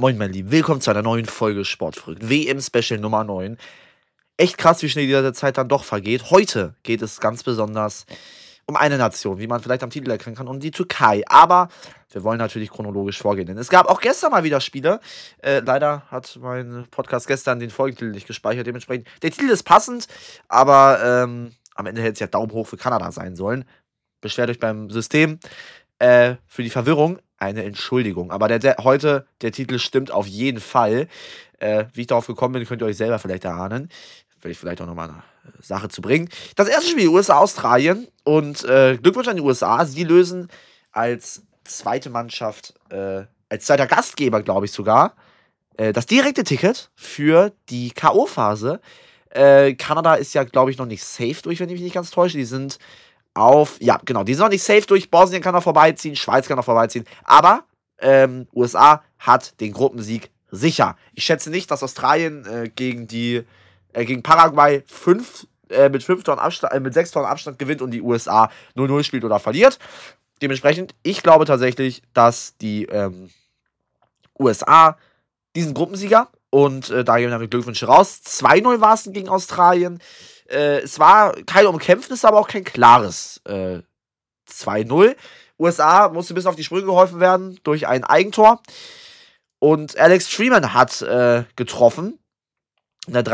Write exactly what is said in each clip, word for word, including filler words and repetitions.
Moin, mein Lieben, willkommen zu einer neuen Folge Sportverrückt. W M-Special Nummer neun. Echt krass, wie schnell die Zeit dann doch vergeht. Heute geht es ganz besonders um eine Nation, wie man vielleicht am Titel erkennen kann, um die Türkei. Aber wir wollen natürlich chronologisch vorgehen, denn es gab auch gestern mal wieder Spiele. Äh, leider hat mein Podcast gestern den Folgentitel nicht gespeichert, dementsprechend. Der Titel ist passend, aber ähm, am Ende hätte es ja Daumen hoch für Kanada sein sollen. Beschwert euch beim System äh, für die Verwirrung. Eine Entschuldigung. Aber der, der, heute, der Titel stimmt auf jeden Fall. Äh, wie ich darauf gekommen bin, könnt ihr euch selber vielleicht erahnen. Will ich vielleicht auch nochmal eine Sache zu bringen. Das erste Spiel, U S A, Australien. Und äh, Glückwunsch an die U S A. Sie lösen als zweite Mannschaft, äh, als zweiter Gastgeber, glaube ich sogar, äh, das direkte Ticket für die K O-Phase. Äh, Kanada ist ja, glaube ich, noch nicht safe durch, wenn ich mich nicht ganz täusche. Die sind auf, ja, genau, die sind noch nicht safe durch, Bosnien kann noch vorbeiziehen, Schweiz kann noch vorbeiziehen, aber ähm, U S A hat den Gruppensieg sicher. Ich schätze nicht, dass Australien äh, gegen die, äh, gegen Paraguay fünf, äh, mit fünf Toren Abstand, äh, mit sechs Toren Abstand gewinnt und die U S A null null spielt oder verliert. Dementsprechend, ich glaube tatsächlich, dass die ähm, U S A diesen Gruppensieger und äh, da gehen wir damit Glückwünsche raus. zwei null war es gegen Australien. Äh, es war kein umkämpftes, aber auch kein klares äh, zwei null. U S A musste bis auf die Sprünge geholfen werden durch ein Eigentor. Und Alex Freeman hat äh, getroffen. In der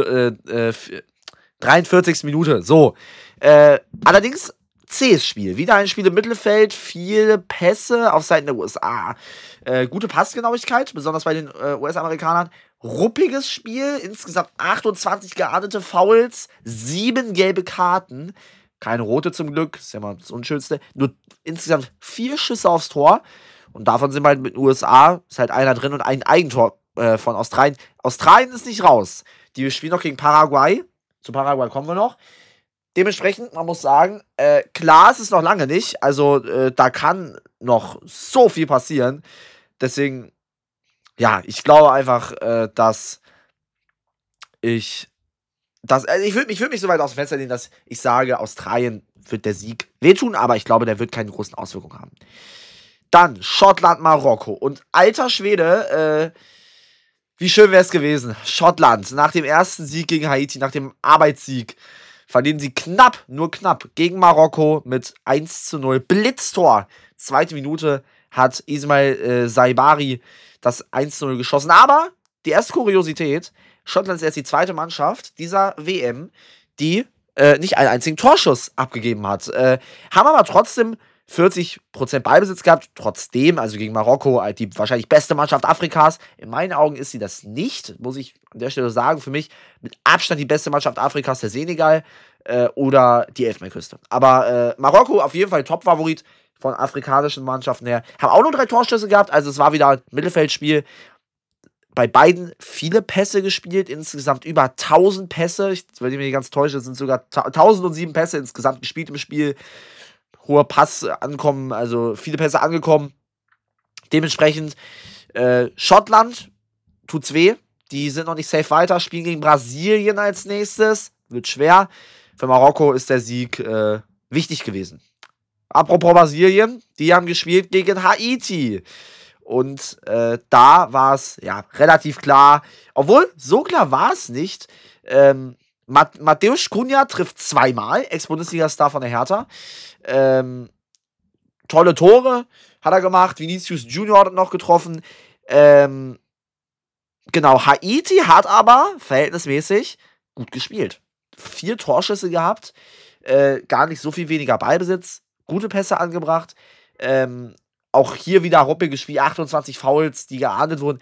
dreiundvierzigsten Minute. So. Äh, allerdings zähes Spiel. Wieder ein Spiel im Mittelfeld. Viele Pässe auf Seiten der U S A. Äh, gute Passgenauigkeit, besonders bei den äh, U S-Amerikanern. Ruppiges Spiel, insgesamt achtundzwanzig geahndete Fouls, sieben gelbe Karten, keine rote zum Glück, ist ja mal das Unschönste, nur insgesamt vier Schüsse aufs Tor und davon sind halt mit den U S A, ist halt einer drin und ein Eigentor äh, von Australien. Australien ist nicht raus, die spielen noch gegen Paraguay, zu Paraguay kommen wir noch. Dementsprechend, man muss sagen, äh, klar ist es noch lange nicht, also äh, da kann noch so viel passieren, deswegen ja, ich glaube einfach, äh, dass ich, dass, also ich würde mich, würd mich so weit aus dem Fenster lehnen, dass ich sage, Australien wird der Sieg wehtun, aber ich glaube, der wird keine großen Auswirkungen haben. Dann Schottland, Marokko und alter Schwede, äh, wie schön wäre es gewesen. Schottland, nach dem ersten Sieg gegen Haiti, nach dem Arbeitssieg, verlieren sie knapp, nur knapp, gegen Marokko mit eins zu null. Blitztor, zweite Minute hat Ismail äh, Saibari das eins zu null geschossen. Aber die erste Kuriosität, Schottland ist erst die zweite Mannschaft dieser W M, die äh, nicht einen einzigen Torschuss abgegeben hat. Äh, haben aber trotzdem vierzig Prozent Ballbesitz gehabt. Trotzdem, also gegen Marokko, halt die wahrscheinlich beste Mannschaft Afrikas. In meinen Augen ist sie das nicht, muss ich an der Stelle sagen. Für mich mit Abstand die beste Mannschaft Afrikas, der Senegal äh, oder die Elfenbeinküste. Aber äh, Marokko auf jeden Fall Top-Favorit von afrikanischen Mannschaften her. Haben auch nur drei Torschüsse gehabt, also es war wieder ein Mittelfeldspiel. Bei beiden viele Pässe gespielt, insgesamt über tausend Pässe. Ich, wenn ich mich nicht ganz täusche, sind sogar tausendsieben Pässe insgesamt gespielt im Spiel. Hoher Passankommen, also viele Pässe angekommen. Dementsprechend äh, Schottland tut's weh. Die sind noch nicht safe weiter, spielen gegen Brasilien als nächstes. Wird schwer. Für Marokko ist der Sieg äh, wichtig gewesen. Apropos Brasilien, die haben gespielt gegen Haiti. Und äh, da war es ja relativ klar, obwohl so klar war es nicht. Ähm, Mat- Mateusz Cunha trifft zweimal, Ex-Bundesliga-Star von der Hertha. Ähm, tolle Tore hat er gemacht. Vinicius Junior hat noch getroffen. Ähm, genau, Haiti hat aber verhältnismäßig gut gespielt. Vier Torschüsse gehabt, äh, gar nicht so viel weniger Ballbesitz. Gute Pässe angebracht. Ähm, auch hier wieder ruppiges Spiel, achtundzwanzig Fouls, die geahndet wurden.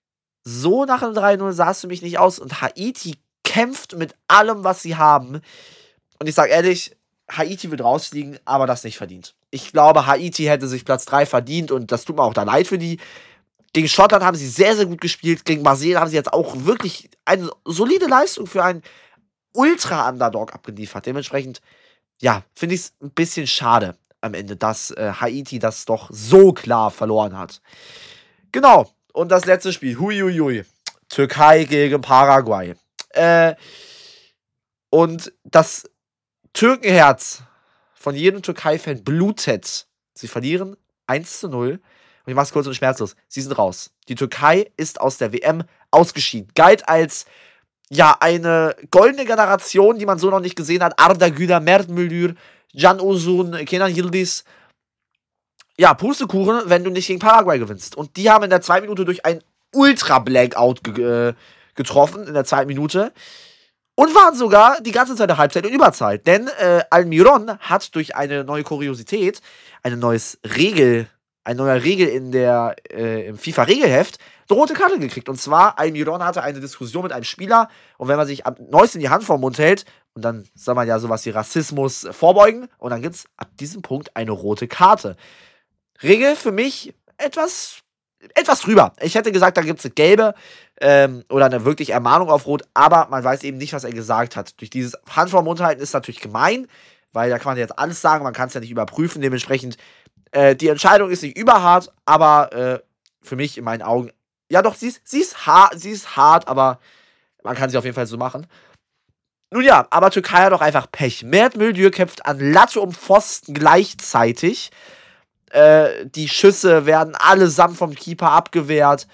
So nach dem drei null sah es für mich nicht aus. Und Haiti kämpft mit allem, was sie haben. Und ich sage ehrlich, Haiti wird rausfliegen, aber das nicht verdient. Ich glaube, Haiti hätte sich Platz drei verdient und das tut mir auch da leid für die. Gegen Schottland haben sie sehr, sehr gut gespielt. Gegen Brasilien haben sie jetzt auch wirklich eine solide Leistung für einen Ultra-Underdog abgeliefert. Dementsprechend ja, finde ich es ein bisschen schade am Ende, dass äh, Haiti das doch so klar verloren hat. Genau, und das letzte Spiel, huiuiui, Türkei gegen Paraguay. Äh, und das Türkenherz von jedem Türkei-Fan blutet. Sie verlieren eins zu null Und ich mach's kurz und schmerzlos. Sie sind raus. Die Türkei ist aus der W M ausgeschieden. Galt als, ja, eine goldene Generation, die man so noch nicht gesehen hat. Arda Güler, Mert Müldür, Can Uzun, Kenan Yildiz. Ja, Pustekuchen, wenn du nicht gegen Paraguay gewinnst. Und die haben in der zweiten Minute durch ein Ultra-Blackout ge äh, getroffen, in der zweiten Minute. Und waren sogar die ganze Zeit der Halbzeit in Überzeit. Denn äh, Almiron hat durch eine neue Kuriosität, eine neues Regel, ein neuer Regel in der, äh, im FIFA-Regelheft, eine rote Karte gekriegt. Und zwar, Almiron hatte eine Diskussion mit einem Spieler. Und wenn man sich am neuesten die Hand vor den Mund hält, und dann soll man ja sowas wie Rassismus vorbeugen, und dann gibt es ab diesem Punkt eine rote Karte. Regel für mich etwas, etwas drüber. Ich hätte gesagt, da gibt es eine gelbe ähm, oder eine wirklich Ermahnung auf Rot, aber man weiß eben nicht, was er gesagt hat. Durch dieses Hand vor den Mund halten ist natürlich gemein, weil da kann man jetzt alles sagen, man kann es ja nicht überprüfen. Dementsprechend, äh, die Entscheidung ist nicht überhart, aber äh, für mich in meinen Augen, ja doch, sie ist, sie ist, hart, sie ist hart, aber man kann sie auf jeden Fall so machen. Nun ja, aber Türkei hat doch einfach Pech. Mert Müldür kämpft an Latte und Pfosten gleichzeitig. Äh, die Schüsse werden allesamt vom Keeper abgewehrt.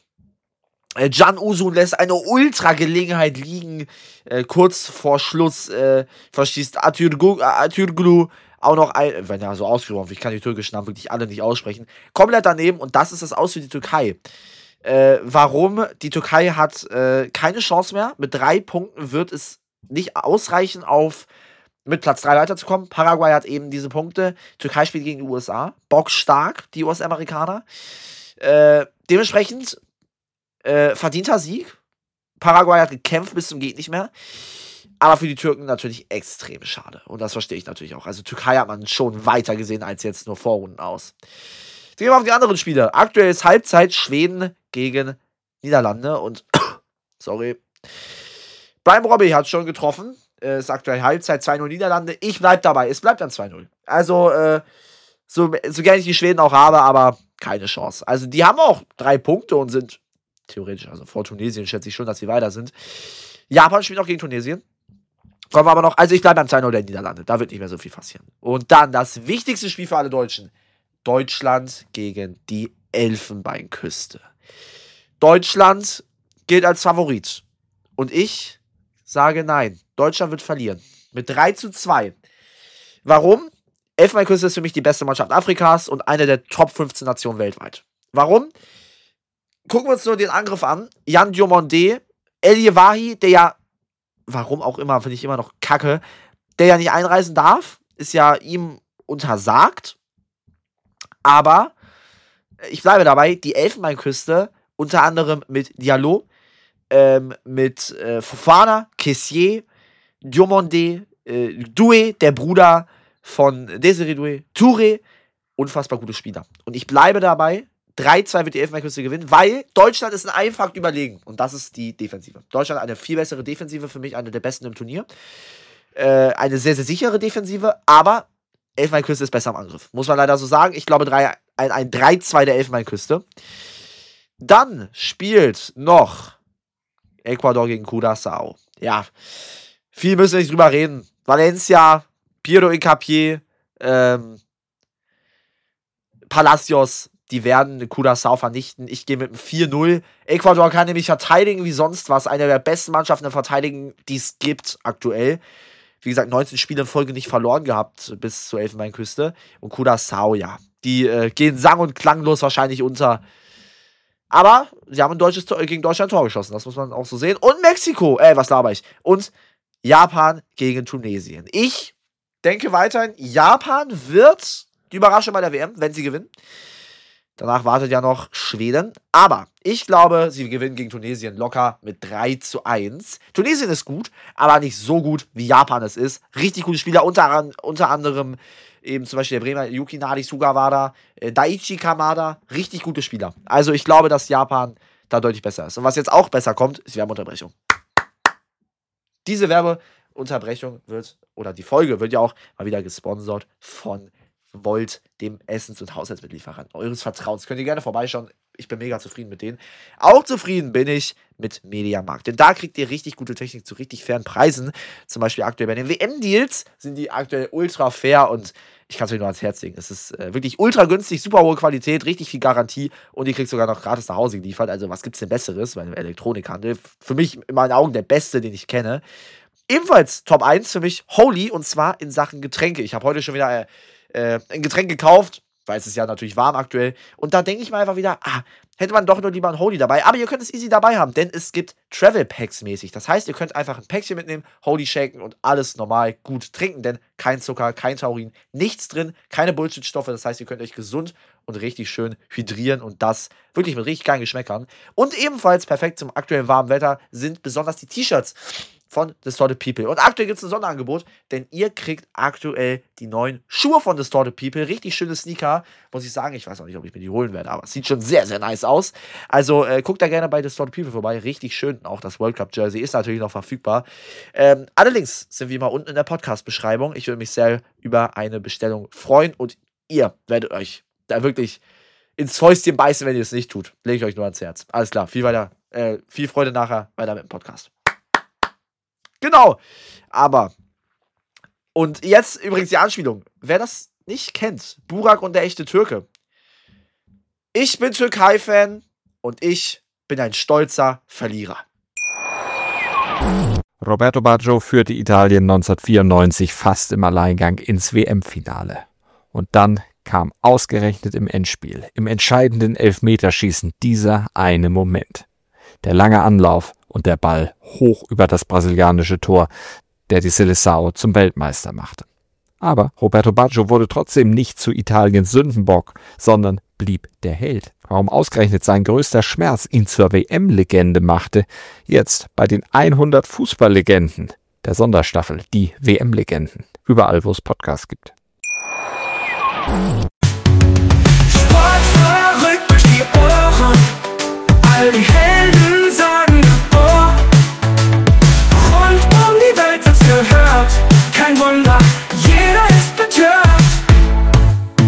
Äh, Can Uzun lässt eine Ultra-Gelegenheit liegen. Äh, kurz vor Schluss äh, verschießt Atürglu auch noch ein, wenn ja so ausgesprochen, ich kann die türkischen Namen wirklich alle nicht aussprechen, komplett daneben, und das ist das Aus für die Türkei. Äh, warum? Die Türkei hat äh, keine Chance mehr. Mit drei Punkten wird es nicht ausreichen, auf mit Platz drei weiterzukommen. Paraguay hat eben diese Punkte. Türkei spielt gegen die U S A. Bockstark, die U S-Amerikaner. Äh, dementsprechend äh, verdienter Sieg. Paraguay hat gekämpft bis zum geht nicht mehr. Aber für die Türken natürlich extrem schade. Und das verstehe ich natürlich auch. Also Türkei hat man schon weiter gesehen als jetzt nur Vorrunden aus. Gehen wir auf die anderen Spiele. Aktuell ist Halbzeit Schweden gegen Niederlande. Und sorry. Brian Robbie hat schon getroffen. Äh, ist aktuell Halbzeit zwei null Niederlande. Ich bleib dabei. Es bleibt dann zwei null. Also, äh, so, so gerne ich die Schweden auch habe, aber keine Chance. Also, die haben auch drei Punkte und sind theoretisch, also vor Tunesien schätze ich schon, dass sie weiter sind. Japan spielt auch gegen Tunesien. Kommen wir aber noch, also ich bleibe beim zwei null der Niederlande. Da wird nicht mehr so viel passieren. Und dann das wichtigste Spiel für alle Deutschen. Deutschland gegen die Elfenbeinküste. Deutschland gilt als Favorit. Und ich sage nein. Deutschland wird verlieren. Mit drei zu zwei. Warum? Elfenbeinküste ist für mich die beste Mannschaft Afrikas und eine der Top fünfzehn Nationen weltweit. Warum? Gucken wir uns nur den Angriff an. Jan Diomande, El Yewahi, der ja, warum auch immer, finde ich immer noch kacke, der ja nicht einreisen darf, ist ja ihm untersagt. Aber ich bleibe dabei, die Elfenbeinküste, unter anderem mit Diallo, ähm, mit äh, Fofana, Kessié, Diomande, äh, Doué, der Bruder von Desiré Doué, Touré, unfassbar gute Spieler. Und ich bleibe dabei, drei zwei wird die Elfenbeinküste gewinnen, weil Deutschland ist ein einfach überlegen. Und das ist die Defensive. Deutschland hat eine viel bessere Defensive, für mich eine der besten im Turnier. Äh, eine sehr, sehr sichere Defensive, aber Elfenbeinküste ist besser am Angriff. Muss man leider so sagen. Ich glaube, drei, ein, ein drei zwei der Elfenbeinküste. Dann spielt noch Ecuador gegen Curaçao. Ja, viel müssen wir nicht drüber reden. Valencia, Piero Hincapié, ähm, Palacios, die werden Curaçao vernichten. Ich gehe mit einem vier null. Ecuador kann nämlich verteidigen wie sonst was. Eine der besten Mannschaften im Verteidigen, die es gibt aktuell. Wie gesagt, neunzehn Spiele in Folge nicht verloren gehabt bis zur Elfenbeinküste. Und Curaçao, ja, die äh, gehen sang- und klanglos wahrscheinlich unter. Aber sie haben ein deutsches Tor, gegen Deutschland ein Tor geschossen. Das muss man auch so sehen. Und Mexiko, äh, was laber ich? Und Japan gegen Tunesien. Ich denke weiterhin, Japan wird die Überraschung bei der W M, wenn sie gewinnen. Danach wartet ja noch Schweden. Aber ich glaube, sie gewinnen gegen Tunesien locker mit drei zu eins. Tunesien ist gut, aber nicht so gut, wie Japan es ist. Richtig gute Spieler, unter, unter anderem eben zum Beispiel der Bremer Yukinari Sugawara, äh, Daichi Kamada. Richtig gute Spieler. Also ich glaube, dass Japan da deutlich besser ist. Und was jetzt auch besser kommt, ist die Werbeunterbrechung. Diese Werbeunterbrechung wird, oder die Folge wird ja auch mal wieder gesponsert von Volt, dem Essens- und Haushaltsmittellieferanten eures Vertrauens. Könnt ihr gerne vorbeischauen. ich bin mega zufrieden mit denen. Auch zufrieden bin ich mit Mediamarkt. Denn da kriegt ihr richtig gute Technik zu richtig fairen Preisen. Zum Beispiel aktuell bei den W M-Deals sind die aktuell ultra fair und ich kann es euch nur ans Herz legen. Es ist äh, wirklich ultra günstig, super hohe Qualität, richtig viel Garantie und ihr kriegt sogar noch gratis nach Hause geliefert. Also was gibt's denn Besseres bei einem Elektronikhandel? Für mich in meinen Augen der beste, den ich kenne. Ebenfalls Top eins für mich Holy und zwar in Sachen Getränke. Ich habe heute schon wieder äh, ein Getränk gekauft, weil es ist ja natürlich warm aktuell. Und da denke ich mir einfach wieder, ah, hätte man doch nur lieber ein Holy dabei. Aber ihr könnt es easy dabei haben, denn es gibt Travel Packs mäßig. Das heißt, ihr könnt einfach ein Päckchen mitnehmen, Holy shaken und alles normal gut trinken, denn kein Zucker, kein Taurin, nichts drin, keine Bullshit-Stoffe. Das heißt, ihr könnt euch gesund und richtig schön hydrieren und das wirklich mit richtig geilen Geschmäckern. Und ebenfalls perfekt zum aktuellen warmen Wetter sind besonders die T-Shirts von Distorted People. Und aktuell gibt es ein Sonderangebot, denn ihr kriegt aktuell die neuen Schuhe von Distorted People. Richtig schöne Sneaker, muss ich sagen. Ich weiß auch nicht, ob ich mir die holen werde, aber es sieht schon sehr, sehr nice aus. Also äh, guckt da gerne bei Distorted People vorbei. Richtig schön. Auch das World Cup Jersey ist natürlich noch verfügbar. Ähm, alle Links sind wie immer unten in der Podcast-Beschreibung. Ich würde mich sehr über eine Bestellung freuen und ihr werdet euch da wirklich ins Fäustchen beißen, wenn ihr es nicht tut. Lege ich euch nur ans Herz. Alles klar. Viel weiter, äh, viel Freude nachher weiter mit dem Podcast. Genau, aber und jetzt übrigens die Anspielung. Wer das nicht kennt, Burak und der echte Türke. Ich bin Türkei-Fan und ich bin ein stolzer Verlierer. Roberto Baggio führte Italien neunzehnhundertvierundneunzig fast im Alleingang ins W M-Finale. Und dann kam ausgerechnet im Endspiel, im entscheidenden Elfmeterschießen, dieser eine Moment. Der lange Anlauf und der Ball hoch über das brasilianische Tor, der die Seleção zum Weltmeister machte. Aber Roberto Baggio wurde trotzdem nicht zu Italiens Sündenbock, sondern blieb der Held. Warum ausgerechnet sein größter Schmerz ihn zur W M-Legende machte, jetzt bei den hundert Fußballlegenden der Sonderstaffel, die W M-Legenden, überall wo es Podcasts gibt. Sportfrei.